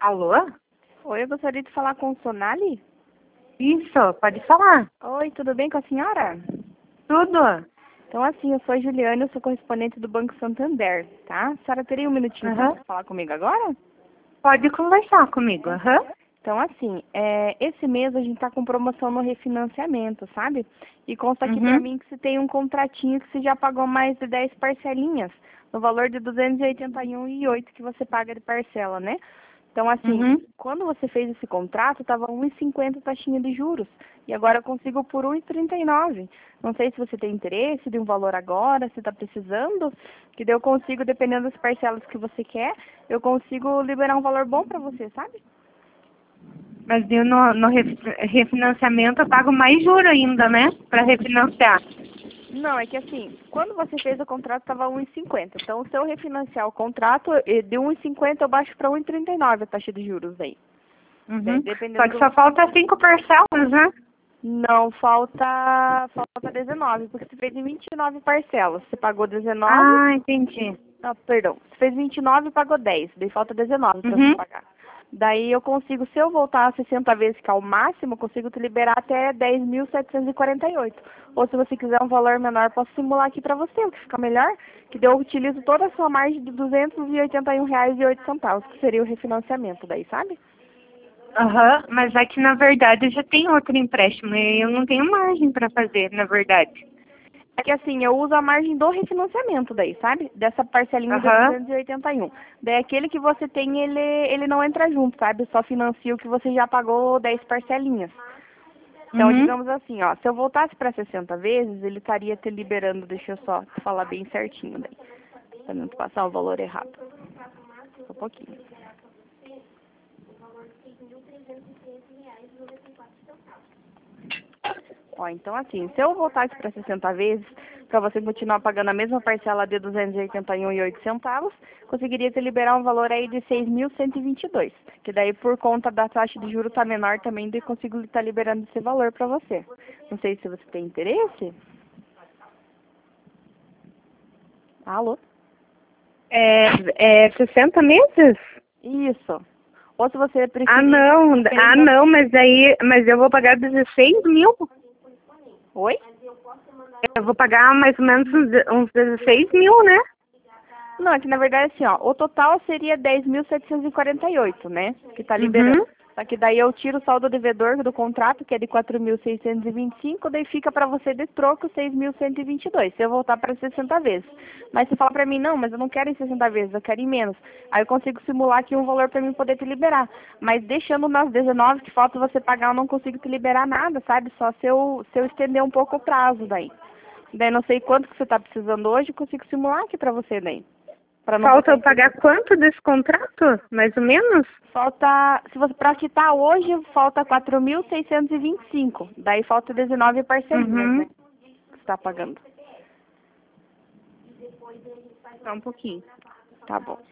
Alô? Oi, eu gostaria de falar com o Sonali. Isso, pode falar. Oi, tudo bem com a senhora? Tudo? Então, assim, eu sou a Juliana, eu sou correspondente do Banco Santander, tá? A senhora teria um minutinho Aham. para falar comigo agora? Pode conversar comigo, aham. Então, assim, esse mês a gente tá com promoção no refinanciamento, sabe? E consta aqui pra Uhum. mim que você tem um contratinho que você já pagou mais de 10 parcelinhas, no valor de 281,08 que você paga de parcela, né? Então, assim, Uhum. quando você fez esse contrato, estava 1,50 taxinha de juros. E agora eu consigo por 1,39. Não sei se você tem interesse de um valor agora, se está precisando, que daí eu consigo, dependendo das parcelas que você quer, eu consigo liberar um valor bom para você, sabe? Mas eu no refinanciamento eu pago mais juro ainda, né? Para refinanciar. Não, é que assim, quando você fez o contrato estava 1,50. Então, se eu refinanciar o contrato, de 1,50 eu baixo para 1,39 a taxa de juros aí. Daí, Uhum. Só dependendo que só do... falta 5 parcelas, né? Não, falta 19, porque você fez em 29 parcelas. Você pagou 19, Ah, entendi. não, perdão, você fez 29 e pagou 10, daí falta 19 para você Uhum. pagar. Daí eu consigo, se eu voltar a 60 vezes, que é o máximo, eu consigo te liberar até 10.748. Ou se você quiser um valor menor, posso simular aqui para você, o que fica melhor, que daí eu utilizo toda a sua margem de R$ 281,08, que seria o refinanciamento daí, sabe? Aham, mas é que na verdade eu já tenho outro empréstimo e eu não tenho margem para fazer, na verdade. É que assim, eu uso a margem do refinanciamento daí, sabe? Dessa parcelinha de Aham. 281. Daí aquele que você tem, ele não entra junto, sabe? Só financia o que você já pagou 10 parcelinhas. Então, Uhum. digamos assim, ó, se eu voltasse para 60 vezes, ele estaria te liberando, deixa eu só falar bem certinho daí, para não te passar o valor errado. Só um pouquinho. Ó, então assim, se eu voltasse para 60 vezes, para você continuar pagando a mesma parcela de 281,08, conseguiria te liberar um valor aí de 6.122, que daí por conta da taxa de juros tá menor também, daí consigo estar liberando esse valor para você. Não sei se você tem interesse. Alô? É 60 meses? Isso. Ou se você Ah, preferir não. Ah, diferente. não, mas eu vou pagar 16 mil. Oi? Eu vou pagar mais ou menos uns 16 mil, né? Não, é que na verdade assim, ó, o total seria 10.748, né? Que tá Uhum. liberando. Só que daí eu tiro o saldo devedor do contrato, que é de 4.625, daí fica para você de troco 6.122, se eu voltar para 60 vezes. Mas você fala para mim, não, mas eu não quero em 60 vezes, eu quero em menos. Aí eu consigo simular aqui um valor para mim poder te liberar. Mas deixando nas 19 que falta você pagar, eu não consigo te liberar nada, sabe? Só se eu estender um pouco o prazo daí. Daí não sei quanto que você está precisando hoje, eu consigo simular aqui para você daí. Para não Falta botar eu em pagar 60. quanto desse contrato? Mais ou menos? Falta, se você para quitar hoje, falta 4.625. Daí falta 19 parcelinhas, né? Uhum. Que você está pagando. Só um pouquinho. Tá bom.